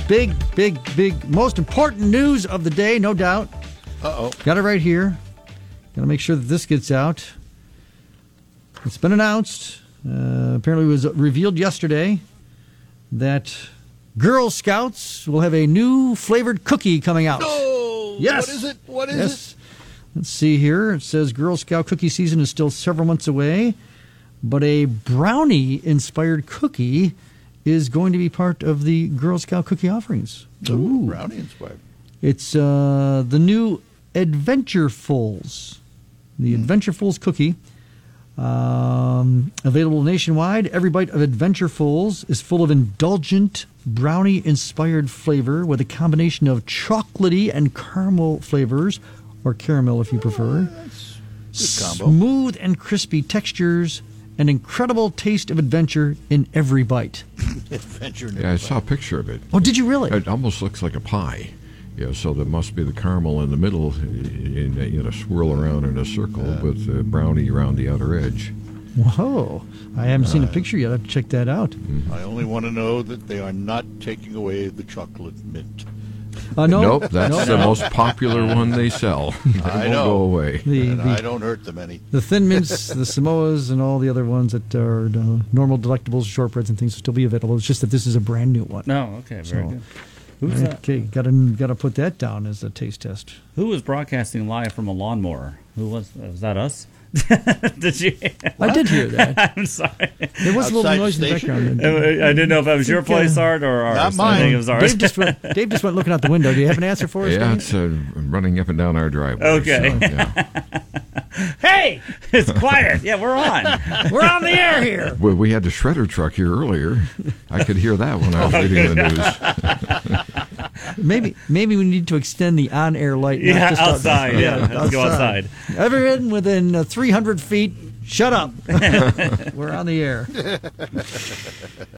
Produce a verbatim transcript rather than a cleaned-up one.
big, big, big, most important news of the day, no doubt. Uh-oh. Got it right here. Got to make sure that this gets out. It's been announced, uh, apparently it was revealed yesterday, that Girl Scouts will have a new flavored cookie coming out. No! Yes. What is it? What is yes. it? Let's see here. It says Girl Scout cookie season is still several months away, but a brownie-inspired cookie is going to be part of the Girl Scout cookie offerings. Ooh, brownie-inspired. It's uh, the new Adventurefuls. The Hmm. Adventurefuls cookie. Um, available nationwide. Every bite of Adventurefuls is full of indulgent brownie-inspired flavor with a combination of chocolatey and caramel flavors, or caramel if you prefer. That's a good combo. Smooth and crispy textures, an incredible taste of adventure in every bite. Adventure. Yeah, I saw a picture of it. Oh, did you really? It almost looks like a pie. Yeah, so there must be the caramel in the middle, in, in, in a swirl around in a circle, Yeah. with the brownie around the outer edge. Whoa. I haven't seen a picture yet. I have to check that out. I only want to know that they are not taking away the chocolate mint. Uh, no, Nope, that's no. the most popular one they sell. It I won't know. go away. The, And I the, don't hurt them any. the Thin Mints, the Samoas, and all the other ones that are uh, normal delectables, shortbreads, and things will still be available. It's just that this is a brand new one. No, okay, very So- good. Who's that? Okay, got to got to put that down as a taste test. Who was broadcasting live from a lawnmower? Who was was that? Us? Did you? I did hear that. I'm sorry. There was a little Outside noise in the station? background. I didn't know if that was your think, uh, place, Art, or ours. Not I mine. think it was ours. Dave just went. Dave just went looking out the window. Do you have an answer for us? Yeah, Dave? it's uh, running up and down our driveway. Okay. so, yeah. Hey, it's quiet. Yeah, we're on. We're on the air here. Well, we had the shredder truck here earlier. I could hear that when I was reading the news. Maybe maybe we need to extend the on-air light. not Yeah, just out- outside. Yeah, let's go outside. Everyone within uh, three hundred feet, shut up. We're on the air.